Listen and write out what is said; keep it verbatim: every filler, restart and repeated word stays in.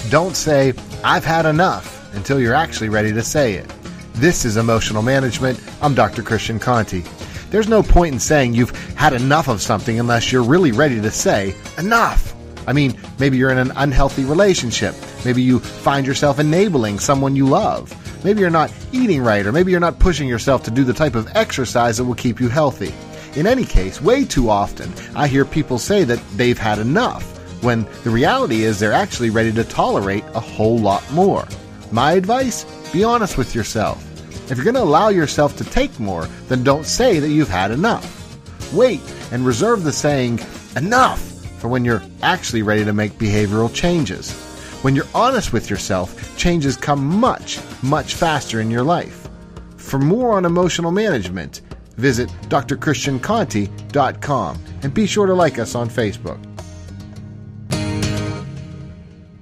Don't say, "I've had enough," until you're actually ready to say it. This is Emotional Management. I'm Doctor Christian Conti. There's no point in saying you've had enough of something unless you're really ready to say, enough. I mean, maybe you're in an unhealthy relationship. Maybe you find yourself enabling someone you love. Maybe you're not eating right, or maybe you're not pushing yourself to do the type of exercise that will keep you healthy. In any case, way too often, I hear people say that they've had enough, when the reality is they're actually ready to tolerate a whole lot more. My advice? Be honest with yourself. If you're going to allow yourself to take more, then don't say that you've had enough. Wait and reserve the saying, enough, for when you're actually ready to make behavioral changes. When you're honest with yourself, changes come much, much faster in your life. For more on emotional management, visit d r christian conti dot com and be sure to like us on Facebook.